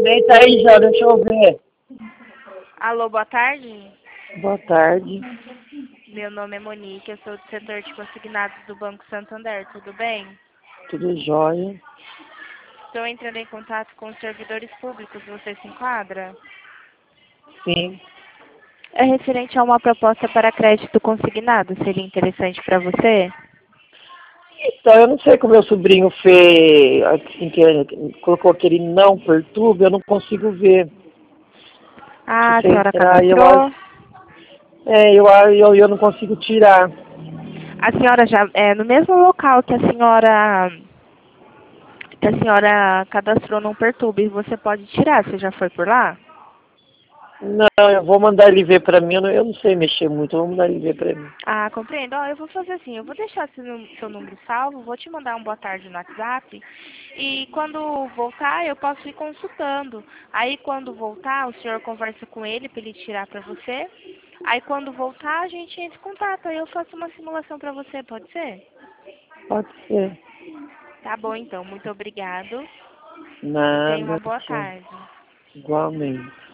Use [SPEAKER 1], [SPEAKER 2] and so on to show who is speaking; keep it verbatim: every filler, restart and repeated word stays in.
[SPEAKER 1] Deita aí já, deixa eu ver.
[SPEAKER 2] Alô, boa tarde.
[SPEAKER 1] Boa tarde.
[SPEAKER 2] Meu nome é Monique, eu sou do setor de consignados do Banco Santander, tudo bem?
[SPEAKER 1] Tudo jóia?
[SPEAKER 2] Estou entrando em contato com os servidores públicos, você se enquadra?
[SPEAKER 1] Sim.
[SPEAKER 2] É referente a uma proposta para crédito consignado, seria interessante para você?
[SPEAKER 1] Então, eu não sei como meu sobrinho fez, assim, que colocou aquele não perturbe, eu não consigo ver.
[SPEAKER 2] Ah,
[SPEAKER 1] Se
[SPEAKER 2] a
[SPEAKER 1] você
[SPEAKER 2] senhora
[SPEAKER 1] entrar, eu acho.
[SPEAKER 2] cadastrou?
[SPEAKER 1] É, eu, eu, eu não consigo tirar.
[SPEAKER 2] A senhora já é no mesmo local que a senhora que a senhora cadastrou não perturbe, você pode tirar, você já foi por lá?
[SPEAKER 1] Não, eu vou mandar ele ver pra mim, eu não, eu não sei mexer muito, eu vou mandar ele ver pra mim.
[SPEAKER 2] Ah, compreendo. Ó, eu vou fazer assim, eu vou deixar seu, nú- seu número salvo, vou te mandar um boa tarde no WhatsApp e quando voltar eu posso ir consultando. Aí quando voltar o senhor conversa com ele para ele tirar para você. Aí quando voltar a gente entra em contato, aí eu faço uma simulação para você, pode ser?
[SPEAKER 1] Pode ser.
[SPEAKER 2] Tá bom então, muito obrigado e tenha
[SPEAKER 1] Nada,
[SPEAKER 2] uma boa
[SPEAKER 1] tchau.
[SPEAKER 2] tarde.
[SPEAKER 1] Igualmente.